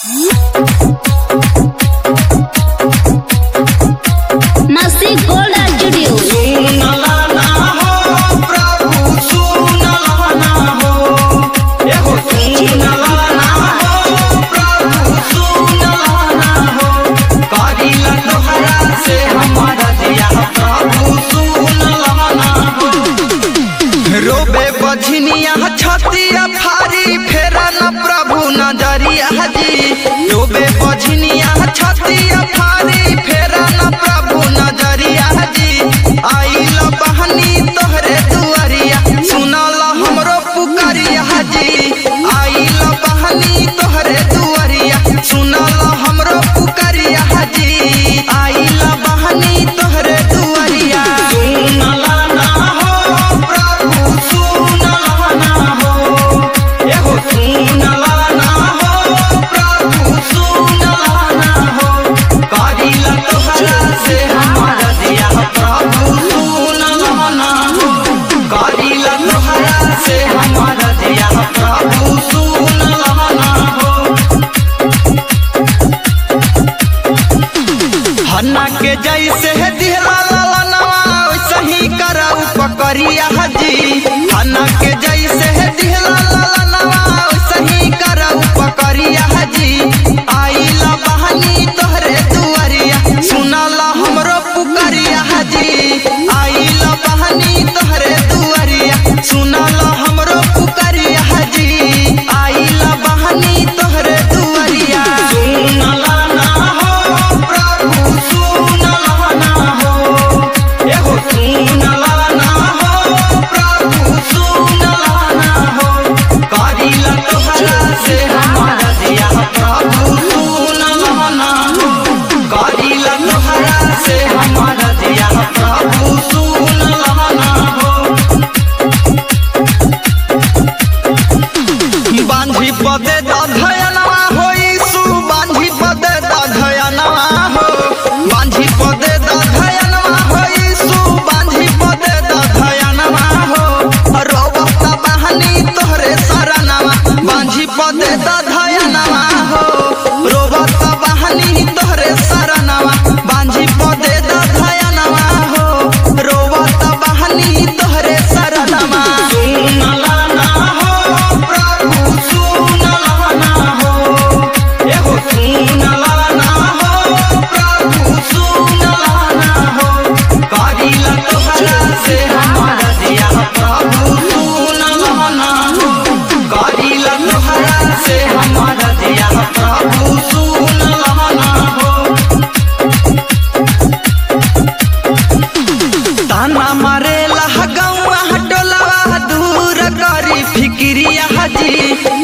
मस्ती gold studio. रोबे बझनिया छतिया फारी फेरा न प्रभु नजरिया जी। रोबे बझनिया छतिया फारी फेरा न प्रभु नजरिया जी। आइल बहनी तोहरे दुआरिया सुनल हमरो पुकारिया जी। आइल बहनी तोहरे दुआरिया सुनल हमरो पुकारिया जी। आइल बहनी तोहरे दुआरिया सुनल ना हो प्रभु सुनल ना हो। एगो सुनल ना हो प्रभु सुनल ना हो। कारिल तोहरा से हमार दिया प्रभु सुनल ना हो। कारिल तोहरा से हमार दिया प्रभु सुनल ना हो। हन्ना के जैसे दिहला ललनवा वैसे ही करऊ पकरिया जी। हन्ना के जैसे दिहला ललनवा वैसे ही करऊ पकरिया जी। आइल बहनी तोहरे दुआरिया सुनल हमरो पुकारिया जी। आइल बहनी तोहरे दुआरिया सुनल हमरो पुकारिया जी। आइल बहनी तोहरे दुआरिया सुनल ना हो प्रभु सुनल ना हो। एगो सुनल ना हो प्रभु सुनल ना हो। कारिल तोहरा से हमार दिया प्रभु सुनल ना हो। कारिल तोहरा से हमार दिया प्रभु सुनल ना हो। बांधी पदे दधयनवा होई सु बांधी पदे दधयनवा हो। बांधी पदे दधयनवा होई सु बांधी पदे दधयनवा हो। रोबत बहनी तोहरे शरणवा बांधी पदे दधयनवा हो। रोबत बहनी तोहरे शरणवा बांधी पदे दधयनवा हो। रोबत बहनी तोहरे शरणवा सुनल ना हो प्रभु सुनल ना हो। एगो सुनल ना हो प्रभु सुनल ना हो। कारिल तोहरा से हमार दिया प्रभु सुनल ना हो। कारिल तोहरा से हमार दिया प्रभु सुनल ना हो। ताना मारे गौआ टोलवा दूर करी फिक्रिया जी।